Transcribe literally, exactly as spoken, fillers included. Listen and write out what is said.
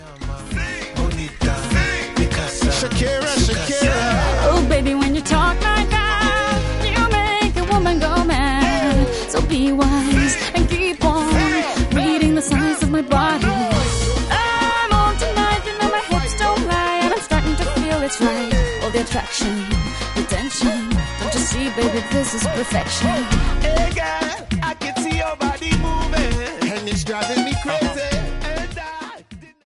Shakira, Shakira. Oh, baby, when you talk like that, you make a woman go mad. So be wise and keep on reading the signs of my body. I'm on tonight, you know my hips don't lie, and I'm starting to feel it's right. All the attraction, the tension. Don't you see, baby, this is perfection. Hey, girl.